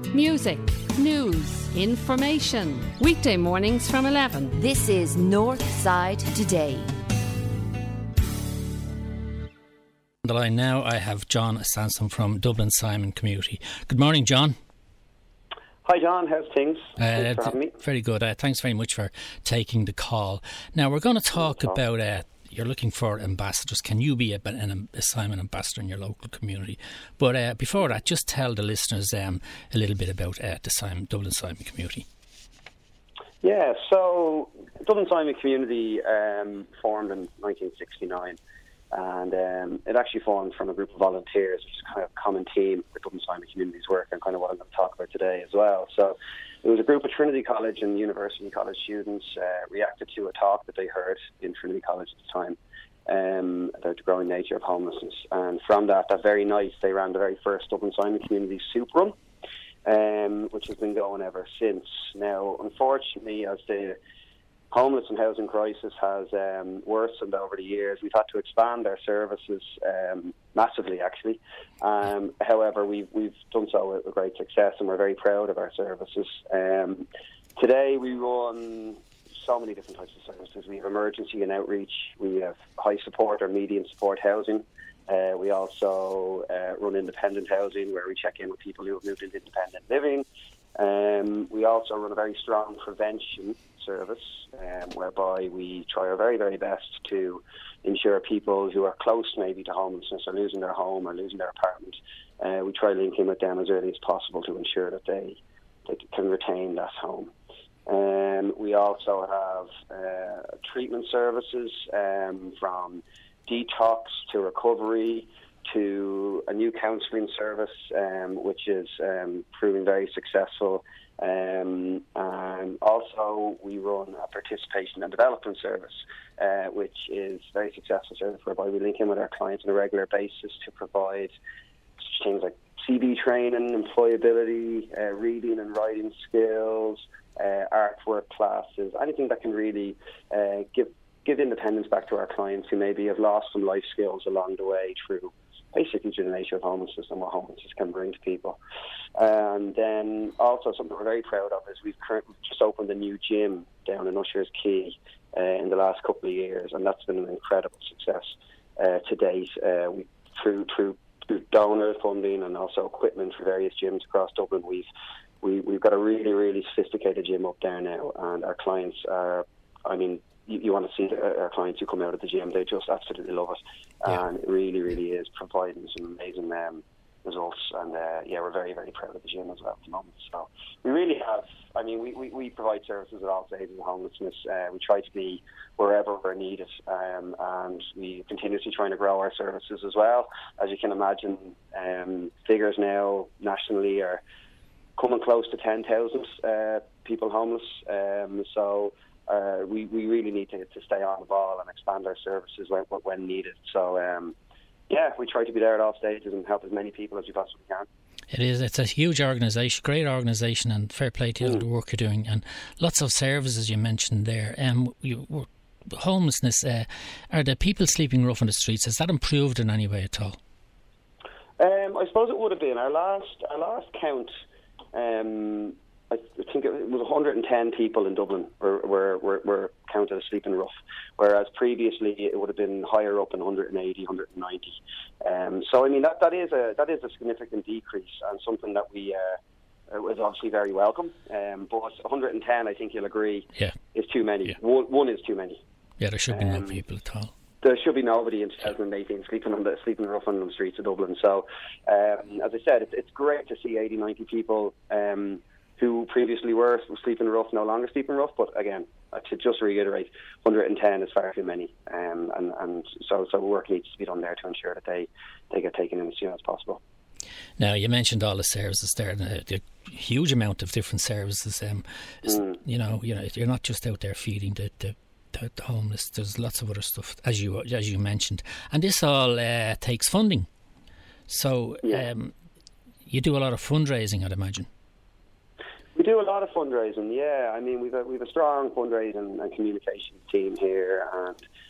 Music, news, information. Weekday mornings from 11. This is North Side Today. On the line now, I have John Sansom from Dublin Simon Community. Good morning, John. Hi, John. How's things? Thanks for having me. Very good. Thanks very much for taking the call. Now, we're going to talk about you're looking for ambassadors. Can you be a Simon ambassador in your local community? But before that, just tell the listeners a little bit about the Dublin Simon Community. Yeah, so Dublin Simon Community formed in 1969. And it actually formed from a group of volunteers, which is kind of a common theme with Dublin Simon Community's work and kind of what I'm going to talk about today as well. So it was a group of Trinity College and University College students reacted to a talk that they heard in Trinity College at the time about the growing nature of homelessness. And from that very night, they ran the very first Dublin Simon Community Soup Run, which has been going ever since. Now, unfortunately, as the homeless and housing crisis has worsened over the years, we've had to expand our services massively, actually. However, we've done so with great success, and we're very proud of our services. Today, we run so many different types of services. We have emergency and outreach. We have high support or medium support housing. We also run independent housing, where we check in with people who have moved into independent living. We also run a very strong prevention service, whereby we try our very, very best to ensure people who are close maybe to homelessness or losing their home or losing their apartment, we try to link in with them as early as possible to ensure that they can retain that home. We also have treatment services, from detox to recovery to a new counselling service, which is proving very successful. And also we run a participation and development service, which is a very successful service whereby we link in with our clients on a regular basis to provide things like CV training, employability, reading and writing skills, artwork classes, anything that can really give independence back to our clients who maybe have lost some life skills along the way through the nature of homelessness and what homelessness can bring to people. And then also something we're very proud of is we've currently just opened a new gym down in Usher's Quay in the last couple of years, and that's been an incredible success to date. Through donor funding and also equipment for various gyms across Dublin, we've got a really, really sophisticated gym up there now, and our clients are, you want to see our clients who come out of the gym, they just absolutely love it. Yeah. And it really, really is providing some amazing results. And we're very, very proud of the gym as well at the moment. So we really have, we provide services at all stages of homelessness. We try to be wherever we're needed, and we continuously trying to grow our services as well. As you can imagine, figures now nationally are coming close to 10,000 people homeless. We really need to stay on the ball and expand our services when needed. So, we try to be there at all stages and help as many people as we possibly can. It is. It's a huge organisation, great organisation, and fair play to you, the work you're doing, and lots of services you mentioned there. Homelessness, are the people sleeping rough on the streets, has that improved in any way at all? I suppose it would have been. Our last count, I think it was 110 people in Dublin were counted as sleeping rough, whereas previously it would have been higher up in 180, 190. That is a significant decrease, and something that we was obviously very welcome. But 110, I think you'll agree, is too many. Yeah. One is too many. Yeah, there should be no people at all. There should be nobody in 2018 sleeping rough on the streets of Dublin. So, as I said, it's great to see 80, 90 people who previously were sleeping rough, no longer sleeping rough. But again, to just reiterate, 110 is far too many, and so work needs to be done there to ensure that they get taken in as soon as possible. Now, you mentioned all the services there, the huge amount of different services. You're not just out there feeding the homeless. There's lots of other stuff, as you mentioned, and this all takes funding. So you do a lot of fundraising, I'd imagine. We do a lot of fundraising, yeah. We've a strong fundraising and communications team here,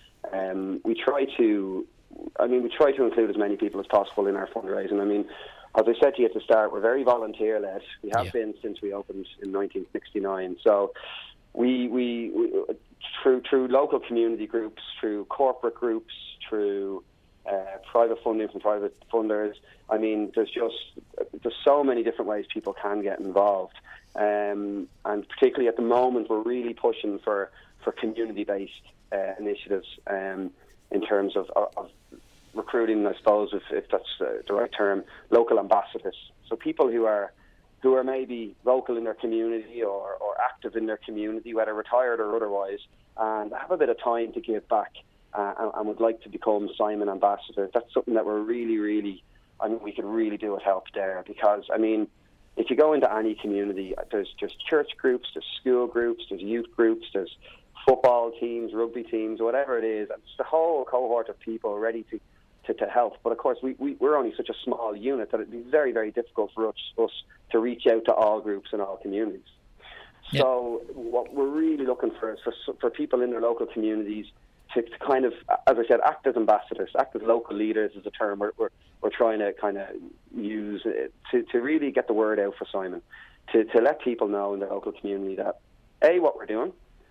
and we try to include as many people as possible in our fundraising. as I said to you at the start, we're very volunteer-led. We have been since we opened in 1969. So we through local community groups, through corporate groups, through private funding from private funders. I mean, there's so many different ways people can get involved. And particularly at the moment, we're really pushing for community-based initiatives in terms of recruiting, I suppose, if that's the right term, local ambassadors. So people who are maybe local in their community or active in their community, whether retired or otherwise, and have a bit of time to give back and would like to become Simon ambassadors. That's something that we're really, we could really do with help there, because, I mean, if you go into any community, there's church groups, there's school groups, there's youth groups, there's football teams, rugby teams, whatever it is. It's the whole cohort of people ready to help. But of course, we're only such a small unit that it'd be very, very difficult for us to reach out to all groups and all communities. Yep. So what we're really looking for is for people in their local communities to kind of, as I said, act as ambassadors, act as local leaders is a term we're trying to kind of use to really get the word out for Simon, to let people know in the local community that A, what we're doing,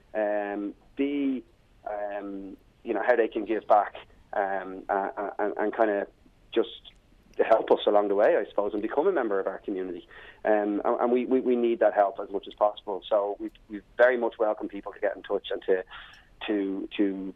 B, how they can give back, and kind of just help us along the way, I suppose, and become a member of our community. And we need that help as much as possible. So we very much welcome people to get in touch and to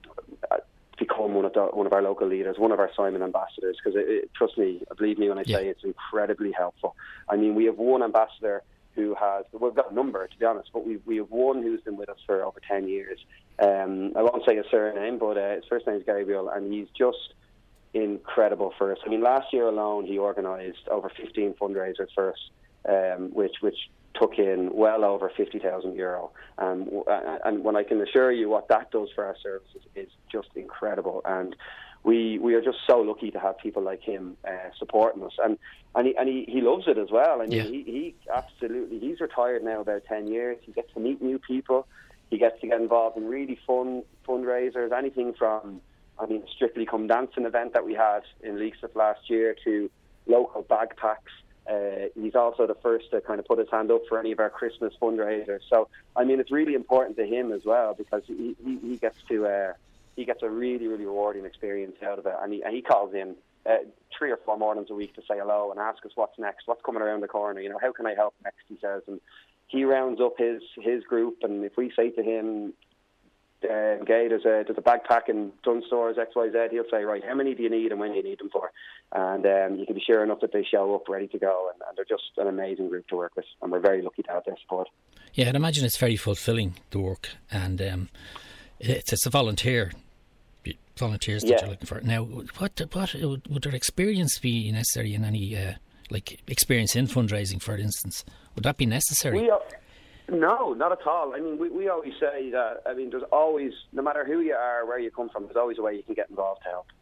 become one of our local leaders, one of our Simon ambassadors, because trust me, believe me when I say it's incredibly helpful. I mean, we have one ambassador who we've got a number, to be honest, but we have one who's been with us for over 10 years. I won't say his surname, but his first name is Gabriel, and he's just incredible for us. I mean, last year alone, he organised over 15 fundraisers for us, which took in well over €50,000. And when I can assure you what that does for our services is just incredible. And we are just so lucky to have people like him supporting us. And he loves it as well. I mean, he absolutely, he's retired now about 10 years. He gets to meet new people. He gets to get involved in really fun fundraisers, anything from, Strictly Come Dancing event that we had in Leaksworth last year to local bag packs. He's also the first to kind of put his hand up for any of our Christmas fundraisers. So, it's really important to him as well, because he gets a really, really rewarding experience out of it. And he calls in 3 or 4 mornings a week to say hello and ask us what's next, what's coming around the corner, how can I help next, he says. And he rounds up his group, and if we say to him, Gay, there's a backpack in Dunstores XYZ, he'll say, right, how many do you need and when do you need them for? And you can be sure enough that they show up ready to go, and they're just an amazing group to work with, and we're very lucky to have their support. Yeah, I'd imagine it's very fulfilling, the work, and it's a volunteers that you're looking for. Now, what would their experience be necessary in any experience in fundraising, for instance? Would that be necessary? No, not at all. We always say that, there's always, no matter who you are, where you come from, there's always a way you can get involved to help.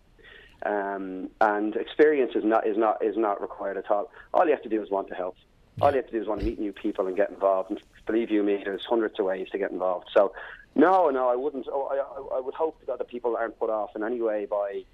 And experience is not required at all. All you have to do is want to help. All you have to do is want to meet new people and get involved. And believe you me, there's hundreds of ways to get involved. So, no, I wouldn't. I would hope that the people aren't put off in any way by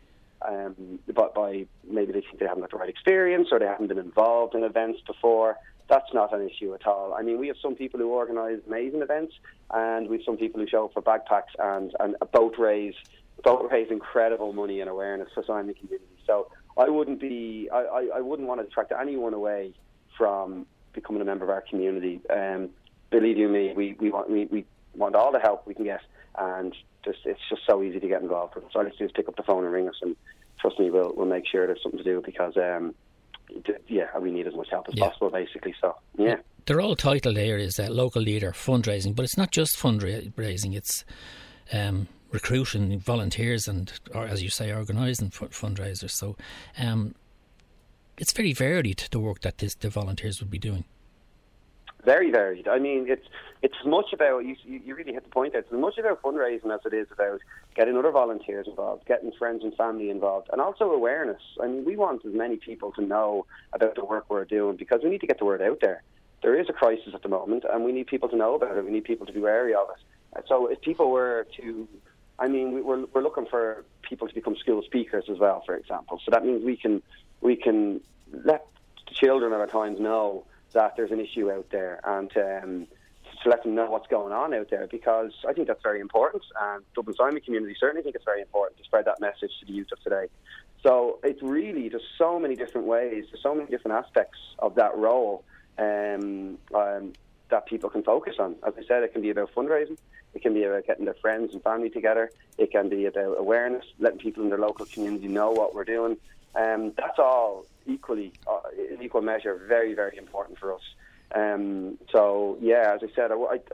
maybe they think they haven't got the right experience or they haven't been involved in events before. That's not an issue at all. We have some people who organise amazing events, and we have some people who show up for backpacks and both raise incredible money and awareness for Simon community. So I wouldn't want to attract anyone away from becoming a member of our community. Believe you me, we want all the help we can get, and it's just so easy to get involved with. So all you have to do is pick up the phone and ring us, and trust me, we'll make sure there's something to do, because we need as much help as possible, basically. So, yeah. They're all titled areas, local leader, fundraising, but it's not just fundraising, it's recruiting volunteers or as you say, organising fundraisers. So it's very varied, the work that the volunteers would be doing. Very varied. It's as much about, you really hit the point there, it's as much about fundraising as it is about getting other volunteers involved, getting friends and family involved, and also awareness. We want as many people to know about the work we're doing, because we need to get the word out there. There is a crisis at the moment, and we need people to know about it. We need people to be wary of it. So if people were to, we're looking for people to become school speakers as well, for example. So that means we can let the children at times know that there's an issue out there, and to let them know what's going on out there, because I think that's very important, and Dublin Simon community certainly think it's very important to spread that message to the youth of today. So it's really, there's so many different ways, there's so many different aspects of that role that people can focus on. As I said, it can be about fundraising, it can be about getting their friends and family together, it can be about awareness, letting people in their local community know what we're doing. That's all equally, in equal measure, very, very important for us. So yeah, as I said,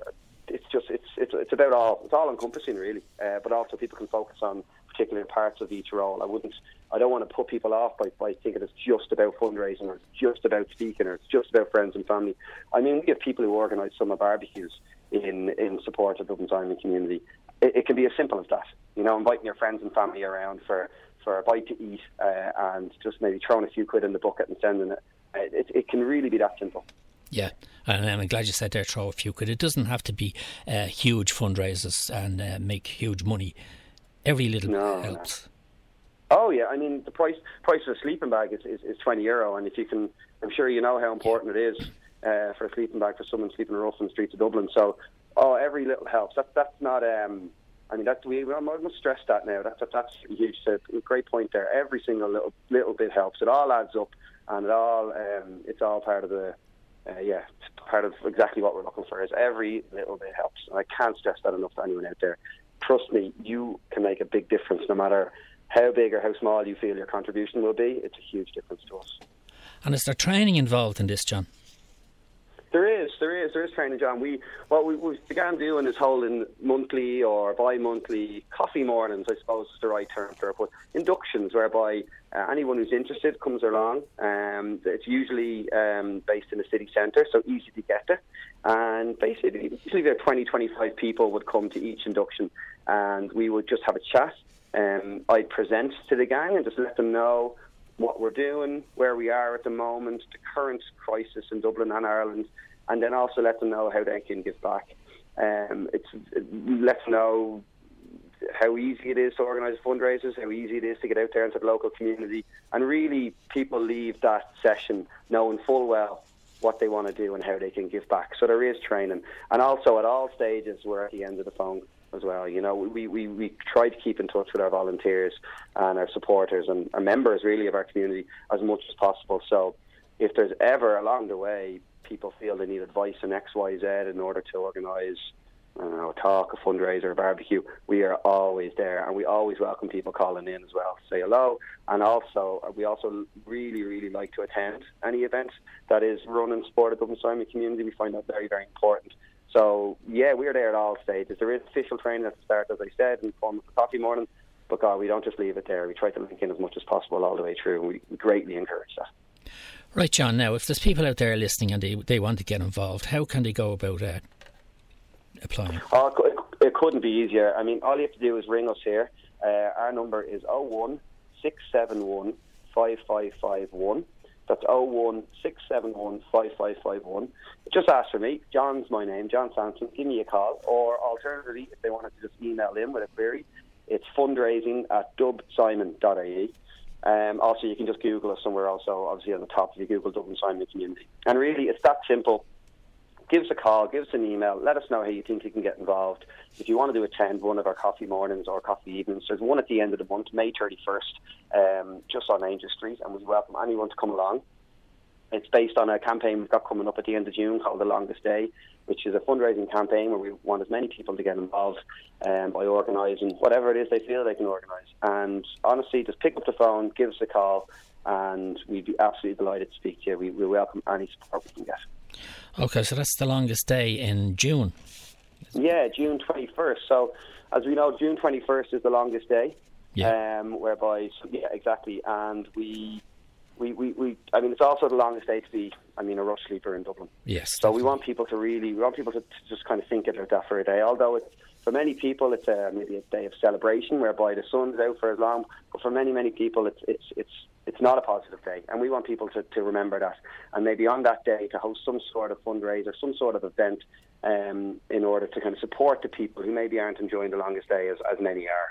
it's about it's all encompassing really, but also people can focus on particular parts of each role. I don't want to put people off by thinking it's just about fundraising, or it's just about speaking, or it's just about friends and family. I mean, we have people who organise summer barbecues in support of Dublin Simon community. It can be as simple as that, inviting your friends and family around for a bite to eat, and just maybe throwing a few quid in the bucket and sending it. It can really be that simple. Yeah, and I'm glad you said there, throw a few quid. It doesn't have to be huge fundraisers and make huge money. Every little bit helps. Oh yeah, I mean the price of a sleeping bag is €20, and if you can, I'm sure you know how important it is for a sleeping bag for someone sleeping rough in the streets of Dublin. So, every little helps. That's not. I mean, I must stress that now. That's huge. So, great point there. Every single little bit helps. It all adds up, and it's all part of the. Part of exactly what we're looking for. Is every little bit helps, and I can't stress that enough to anyone out there. Trust me, you can make a big difference no matter how big or how small you feel your contribution will be. It's a huge difference to us. And is there training involved in this, John? There is training, John. What we began doing is holding monthly or bi-monthly coffee mornings, I suppose is the right term for it, but inductions whereby anyone who's interested comes along. It's usually based in the city centre, so easy to get there. And basically, usually about 20-25 people would come to each induction, and we would just have a chat. I'd present to the gang and just let them know what we're doing, where we are at the moment, the current crisis in Dublin and Ireland, and then also let them know how they can give back. Let them know how easy it is to organise fundraisers, how easy it is to get out there into the local community, and really people leave that session knowing full well what they want to do and how they can give back. So there is training, and also at all stages we're at the end of the phone as well. We try to keep in touch with our volunteers and our supporters and our members really of our community as much as possible. So if there's ever along the way people feel they need advice on X, Y, Z in order to organise a talk, a fundraiser, a barbecue, we are always there, and we always welcome people calling in as well to say hello. And also we also really, really like to attend any event that is run in support of Dublin Simon community. We find that very, very important. So, yeah, we're there at all stages. There is official training at the start, as I said, in the form of a coffee morning. But, God, we don't just leave it there. We try to link in as much as possible all the way through, and we greatly encourage that. Right, John, now, if there's people out there listening and they want to get involved, how can they go about applying? It couldn't be easier. I mean, all you have to do is ring us here. Our number is 01 671 5551. That's 01671 5551. Just ask for me. John's my name, John Sampson. Give me a call. Or alternatively, if they wanted to just email in with a query, it's fundraising@dubsimon.ie. Also, you can just Google us somewhere also, obviously on the top if you Google Dublin Simon Community. And really, it's that simple. Give us a call, give us an email, let us know how you think you can get involved. If you wanted to attend one of our coffee mornings or coffee evenings, there's one at the end of the month, May 31st, just on Angel Street, and we welcome anyone to come along. It's based on a campaign we've got coming up at the end of June called The Longest Day, which is a fundraising campaign where we want as many people to get involved by organising whatever it is they feel they can organise. And honestly, just pick up the phone, give us a call, and we'd be absolutely delighted to speak to you. We welcome any support we can get. Okay, so that's The Longest Day in June. Yeah, June 21st. So, as we know, June 21st is the longest day. Yeah. Whereby, exactly. And I mean, it's also the longest day to be, a rush sleeper in Dublin. Yes. So we want people to just kind of think about that for a day. Although for many people, it's maybe a day of celebration whereby the sun's out for as long. But for many, many people, it's not a positive day, and we want people to remember that, and maybe on that day to host some sort of fundraiser, some sort of event in order to kind of support the people who maybe aren't enjoying the longest day as many are.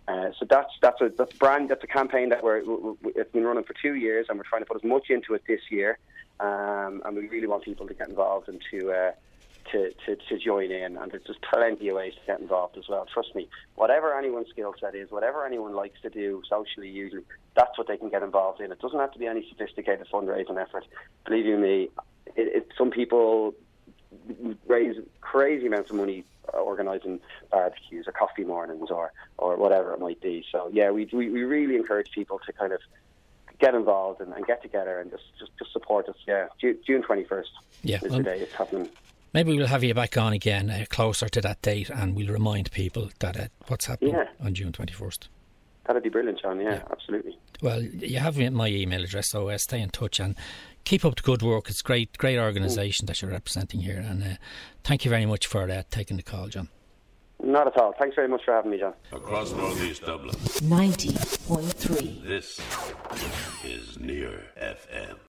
So that's a campaign that it's been running for 2 years, and we're trying to put as much into it this year. And we really want people to get involved and to join in. And there's just plenty of ways to get involved as well. Trust me, whatever anyone's skill set is, whatever anyone likes to do socially, usually that's what they can get involved in. It doesn't have to be any sophisticated fundraising effort. Believe you me, some people raise crazy amounts of money organising barbecues or coffee mornings or whatever it might be. So yeah, we really encourage people to kind of get involved and get together and just support us. Yeah, June 21st is the day it's happening. Maybe we'll have you back on again closer to that date, and we'll remind people that what's happening on June 21st. That'd be brilliant, John. Yeah, absolutely. Well, you have my email address, so stay in touch and keep up the good work. It's great organisation that you're representing here, and thank you very much for taking the call, John. Not at all. Thanks very much for having me, John. Across Northeast Dublin, 90.3. this is Near FM.